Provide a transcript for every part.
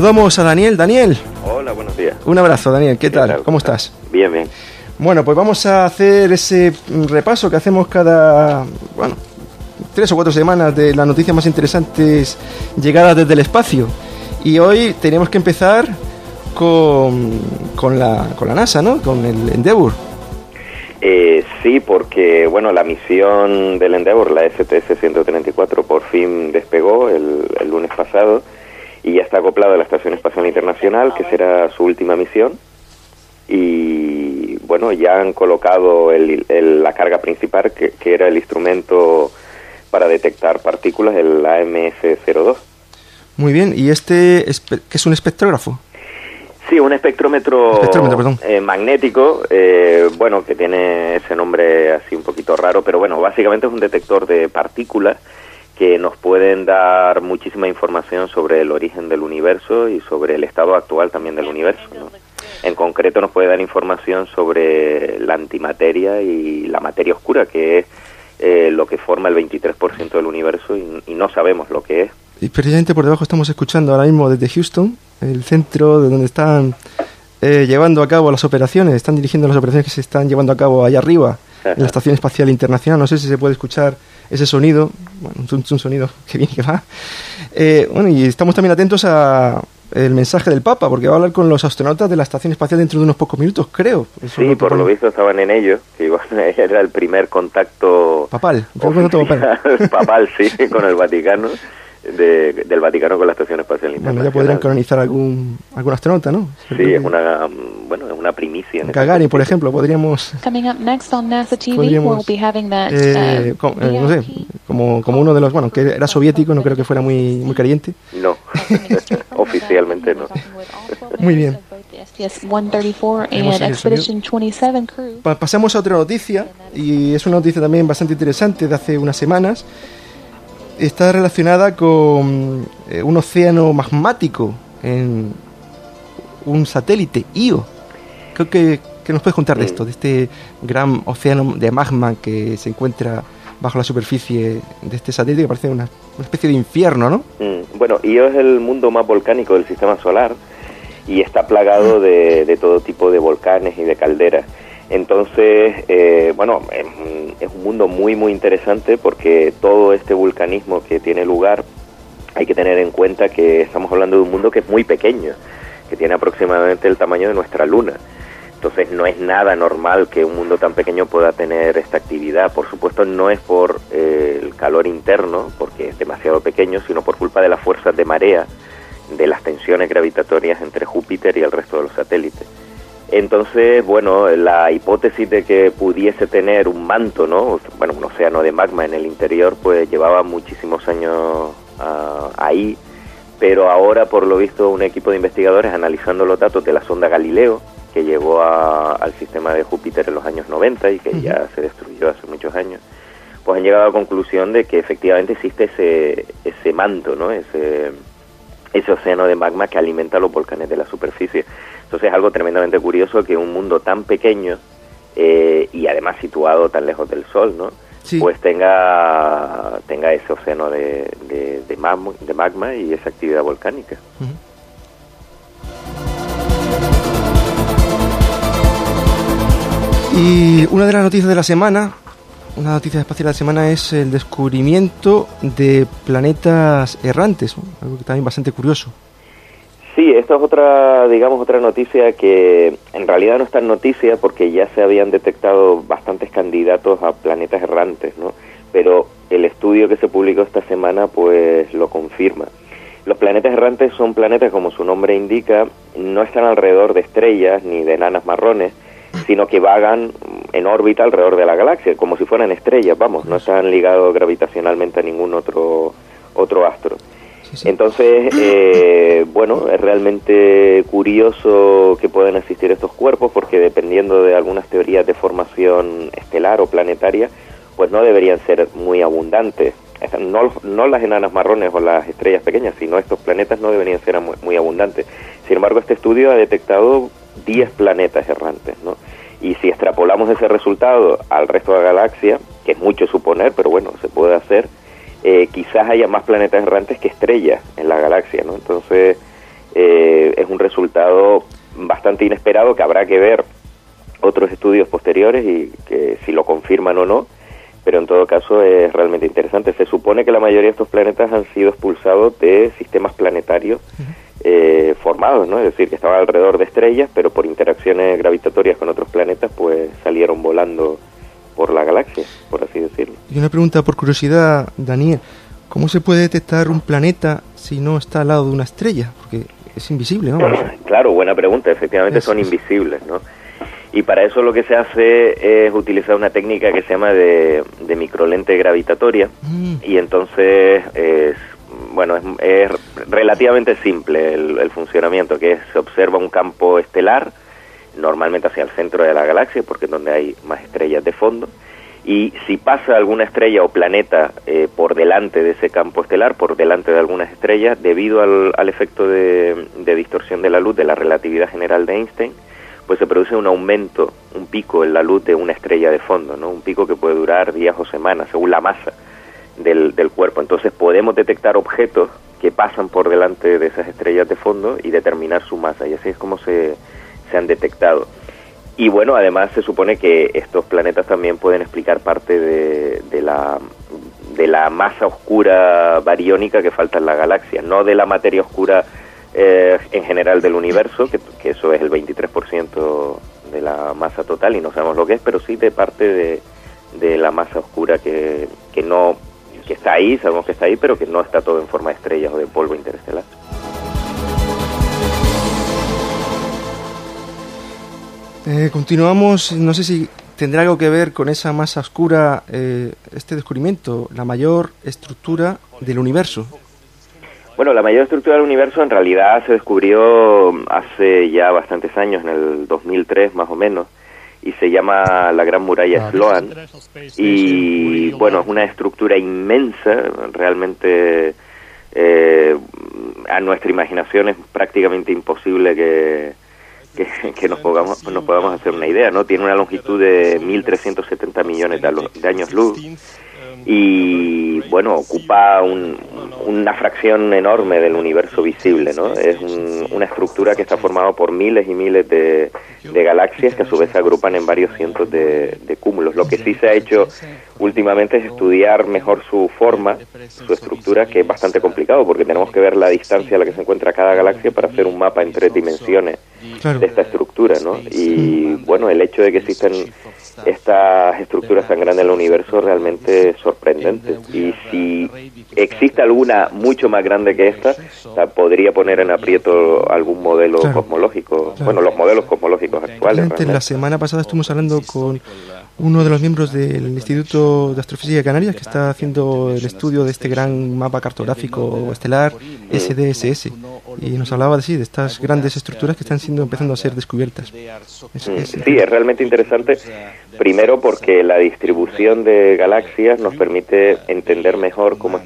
saludamos a Daniel. Daniel. Hola, buenos días. Un abrazo, Daniel. ¿Qué tal? ¿Cómo estás? Bien, bien. Bueno, pues vamos a hacer ese repaso que hacemos cada, 3 o 4 semanas de las noticias más interesantes llegadas desde el espacio. Y hoy tenemos que empezar con la NASA, ¿no? Con el Endeavour. Sí, porque, la misión del Endeavour, la STS-134, por fin despegó el lunes pasado y ya está acoplado a la Estación Espacial Internacional, que será su última misión. Y, ya han colocado la carga principal, que era el instrumento para detectar partículas, el AMS-02. Muy bien, ¿y qué es un espectrógrafo? Sí, un espectrómetro magnético, que tiene ese nombre así un poquito raro, pero básicamente es un detector de partículas que nos pueden dar muchísima información sobre el origen del universo y sobre el estado actual también del universo, ¿no? En concreto nos puede dar información sobre la antimateria y la materia oscura, que es lo que forma el 23% del universo y no sabemos lo que es. Y precisamente por debajo estamos escuchando ahora mismo desde Houston, el centro de donde están llevando a cabo las operaciones, están dirigiendo las operaciones que se están llevando a cabo allá arriba, en la Estación Espacial Internacional. No sé si se puede escuchar ese sonido, un sonido que viene y que va. Y estamos también atentos a el mensaje del Papa, porque va a hablar con los astronautas de la Estación Espacial dentro de unos pocos minutos, creo. Sí, por lo visto estaban en ello, que era el primer contacto papal, papal, sí, con el Vaticano. Del Vaticano con la Estación Espacial Internacional. Ya podrían canonizar algún astronauta, ¿no? Sí, es una primicia. Gagarin, por ejemplo, podríamos... Coming up next on NASA TV, we'll be having that, no sé, como uno de los, que era soviético, no creo que fuera muy creyente. No, oficialmente no. Muy bien. Pasamos a otra noticia, y es una noticia también bastante interesante de hace unas semanas. Está relacionada con un océano magmático en un satélite, Io. Creo que nos puedes contar de esto, de este gran océano de magma que se encuentra bajo la superficie de este satélite, que parece una especie de infierno, ¿no? Io es el mundo más volcánico del sistema solar y está plagado de todo tipo de volcanes y de calderas. Entonces, es un mundo muy, muy interesante porque todo este vulcanismo que tiene lugar, hay que tener en cuenta que estamos hablando de un mundo que es muy pequeño, que tiene aproximadamente el tamaño de nuestra Luna. Entonces, no es nada normal que un mundo tan pequeño pueda tener esta actividad. Por supuesto, no es por el calor interno, porque es demasiado pequeño, sino por culpa de las fuerzas de marea, de las tensiones gravitatorias entre Júpiter y el resto de los satélites. Entonces, la hipótesis de que pudiese tener un manto, ¿no? Un océano de magma en el interior, pues llevaba muchísimos años ahí, pero ahora, por lo visto, un equipo de investigadores analizando los datos de la sonda Galileo, que llegó al sistema de Júpiter en los años 90 y que ya se destruyó hace muchos años, pues han llegado a la conclusión de que efectivamente existe ese manto, ¿no? Ese océano de magma que alimenta los volcanes de la superficie. Entonces es algo tremendamente curioso que un mundo tan pequeño y además situado tan lejos del Sol, ¿no? Sí. Pues tenga ese océano de magma y esa actividad volcánica. Y una de las noticias de la semana, una noticia espacial de la semana, es el descubrimiento de planetas errantes, ¿no? Algo que también bastante curioso. Sí, esta es otra noticia que en realidad no es tan noticia porque ya se habían detectado bastantes candidatos a planetas errantes, ¿no? Pero el estudio que se publicó esta semana pues lo confirma. Los planetas errantes son planetas, como su nombre indica, no están alrededor de estrellas ni de enanas marrones, sino que vagan en órbita alrededor de la galaxia, como si fueran estrellas, no están ligados gravitacionalmente a ningún otro astro. Sí. Entonces, es realmente curioso que puedan existir estos cuerpos porque dependiendo de algunas teorías de formación estelar o planetaria, pues no deberían ser muy abundantes. No las enanas marrones o las estrellas pequeñas, sino estos planetas no deberían ser muy abundantes. Sin embargo, este estudio ha detectado 10 planetas errantes, ¿no? Y si extrapolamos ese resultado al resto de la galaxia, que es mucho suponer, pero se puede hacer, quizás haya más planetas errantes que estrellas en la galaxia, ¿no? Entonces, es un resultado bastante inesperado que habrá que ver otros estudios posteriores y que si lo confirman o no, pero en todo caso es realmente interesante. Se supone que la mayoría de estos planetas han sido expulsados de sistemas planetarios formados, ¿no? Es decir, que estaban alrededor de estrellas, pero por interacciones gravitatorias con otros planetas, pues salieron volando por la galaxia, por así decirlo. Y una pregunta por curiosidad, Daniel, ¿cómo se puede detectar un planeta si no está al lado de una estrella? Porque es invisible, ¿no? Claro, buena pregunta, efectivamente son invisibles, ¿no? Y para eso lo que se hace es utilizar una técnica que se llama de microlente gravitatoria, y entonces es relativamente simple el funcionamiento, que es, se observa un campo estelar, normalmente hacia el centro de la galaxia, porque es donde hay más estrellas de fondo, y si pasa alguna estrella o planeta por delante de ese campo estelar, por delante de algunas estrellas, debido al efecto de distorsión de la luz de la relatividad general de Einstein, pues se produce un aumento, un pico en la luz de una estrella de fondo, ¿no? Un pico que puede durar días o semanas, según la masa del cuerpo. Entonces podemos detectar objetos que pasan por delante de esas estrellas de fondo y determinar su masa, y así es como se han detectado. Y bueno, además se supone que estos planetas también pueden explicar parte de la masa oscura bariónica que falta en la galaxia, no de la materia oscura en general del universo, que eso es el 23% de la masa total y no sabemos lo que es, pero sí de parte de la masa oscura que está ahí, sabemos que está ahí, pero que no está todo en forma de estrellas o de polvo interestelar. Continuamos, no sé si tendrá algo que ver con esa masa oscura, este descubrimiento, la mayor estructura del universo. Bueno, la mayor estructura del universo en realidad se descubrió hace ya bastantes años, en el 2003 más o menos, y se llama la Gran Muralla Sloan, y bueno, es una estructura inmensa, realmente a nuestra imaginación es prácticamente imposible que nos podamos hacer una idea, ¿no? Tiene una longitud de 1.370 millones de años luz, y bueno, ocupa una fracción enorme del universo visible, ¿no? Es una estructura que está formada por miles y miles de galaxias que a su vez se agrupan en varios cientos de cúmulos. Lo que sí se ha hecho últimamente es estudiar mejor su forma, su estructura, que es bastante complicado porque tenemos que ver la distancia a la que se encuentra cada galaxia para hacer un mapa en 3 dimensiones de esta estructura, ¿no? Y bueno, el hecho de que existan estas estructuras tan grandes en el universo realmente es sorprendente, y si existe alguna mucho más grande que esta, podría poner en aprieto algún modelo cosmológico, bueno, los modelos cosmológicos actuales. La semana pasada estuvimos hablando con uno de los miembros del Instituto de Astrofísica de Canarias, que está haciendo el estudio de este gran mapa cartográfico estelar SDSS, y nos hablaba de estas grandes estructuras que están empezando a ser descubiertas. Sí, es realmente interesante, primero porque la distribución de galaxias nos permite entender mejor cómo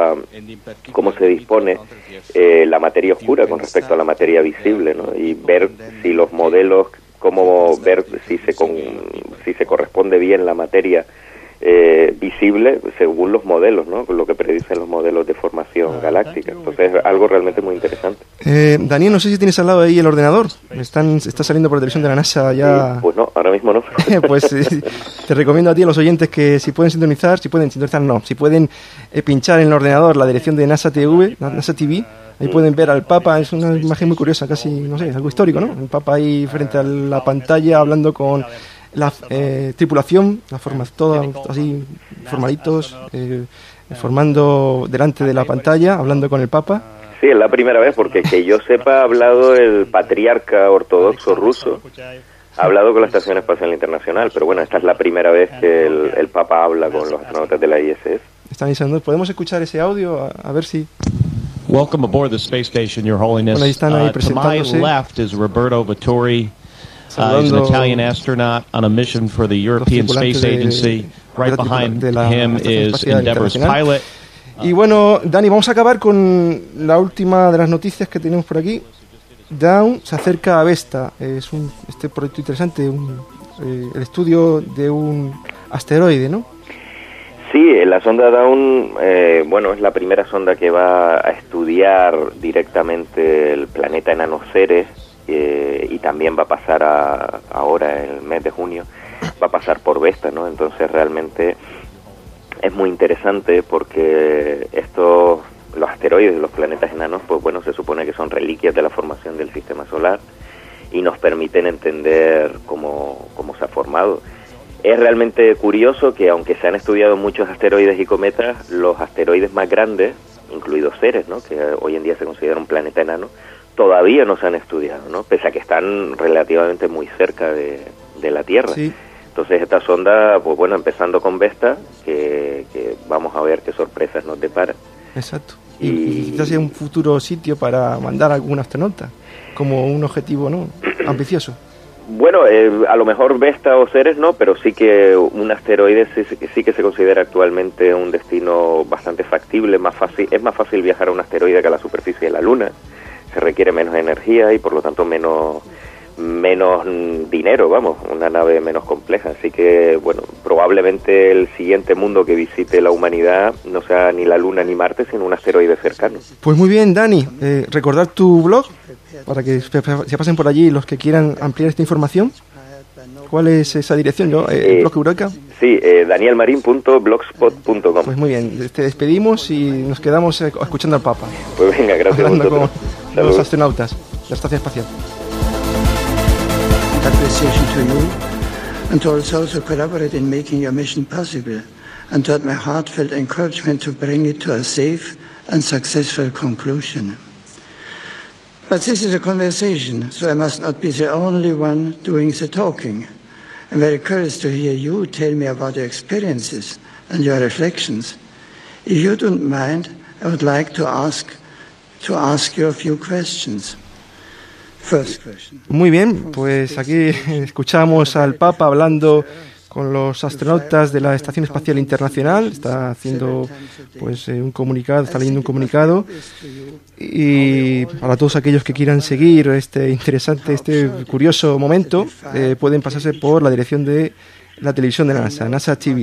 se dispone la materia oscura con respecto a la materia visible, ¿no? Y ver si los modelos, ver si se corresponde bien la materia visible según los modelos, ¿no? Con lo que predicen los modelos de formación galáctica. Entonces es algo realmente muy interesante. Daniel, no sé si tienes al lado ahí el ordenador. Está saliendo por la televisión de la NASA ya. Sí, pues no, ahora mismo no. Pues te recomiendo a ti, a los oyentes, que si pueden pinchar en el ordenador la dirección de NASA TV, ahí pueden ver al Papa. Es una imagen muy curiosa, casi, no sé, algo histórico, ¿no? El Papa ahí frente a la pantalla hablando con la tripulación, todos así formalitos, formando delante de la pantalla, hablando con el Papa. Sí, es la primera vez, porque que yo sepa ha hablado el patriarca ortodoxo ruso, ha hablado con la Estación Espacial Internacional, pero bueno, esta es la primera vez que el Papa habla con los astronautas de la ISS. Están diciendo, ¿podemos escuchar ese audio? A ver si... Welcome aboard the space station, Your Holiness. Están ahí to my left is Roberto Vittori. He's an Italian astronaut on a mission for the European Space Agency. Right behind him is Endeavour's pilot. Y bueno, Dani, vamos a acabar con la última de las noticias que tenemos por aquí. Dawn se acerca a Vesta. Es este proyecto interesante, el estudio de un asteroide, ¿no? Sí, la sonda Dawn, es la primera sonda que va a estudiar estudiar directamente el planeta enano Ceres, y también va a pasar ahora en el mes de junio, va a pasar por Vesta, ¿no? Entonces realmente es muy interesante porque los asteroides de los planetas enanos, pues bueno, se supone que son reliquias de la formación del sistema solar y nos permiten entender cómo se ha formado. Es realmente curioso que aunque se han estudiado muchos asteroides y cometas, los asteroides más grandes, incluidos Ceres, ¿no?, que hoy en día se considera un planeta enano, todavía no se han estudiado, ¿no?, pese a que están relativamente muy cerca de la Tierra. Sí. Entonces esta sonda, pues bueno, empezando con Vesta, que vamos a ver qué sorpresas nos depara. Exacto. Y quizás sea un futuro sitio para mandar algún astronauta, como un objetivo, ¿no?, ambicioso. Bueno, a lo mejor Vesta o Ceres no, pero sí que un asteroide sí que se considera actualmente un destino bastante factible, es más fácil viajar a un asteroide que a la superficie de la Luna, se requiere menos energía y por lo tanto menos dinero, vamos, una nave menos compleja, así que bueno, probablemente el siguiente mundo que visite la humanidad no sea ni la Luna ni Marte, sino un asteroide cercano. Pues muy bien, Dani, recordar tu blog para que se pasen por allí los que quieran ampliar esta información. ¿Cuál es esa dirección? ¿El blog Eureka? Sí, danielmarin.blogspot.com. Pues muy bien, te despedimos y nos quedamos escuchando al Papa. Pues venga, gracias a vosotros. Con los astronautas de la Estación Espacial. Appreciation to you and to all those who collaborate in making your mission possible, and to add my heartfelt encouragement to bring it to a safe and successful conclusion. But this is a conversation, so I must not be the only one doing the talking. I'm very curious to hear you tell me about your experiences and your reflections. If you don't mind, I would like to ask you a few questions. Muy bien, pues aquí escuchamos al Papa hablando con los astronautas de la Estación Espacial Internacional. Está haciendo pues un comunicado, está leyendo un comunicado, y para todos aquellos que quieran seguir este curioso momento, pueden pasarse por la dirección de la televisión de la NASA TV.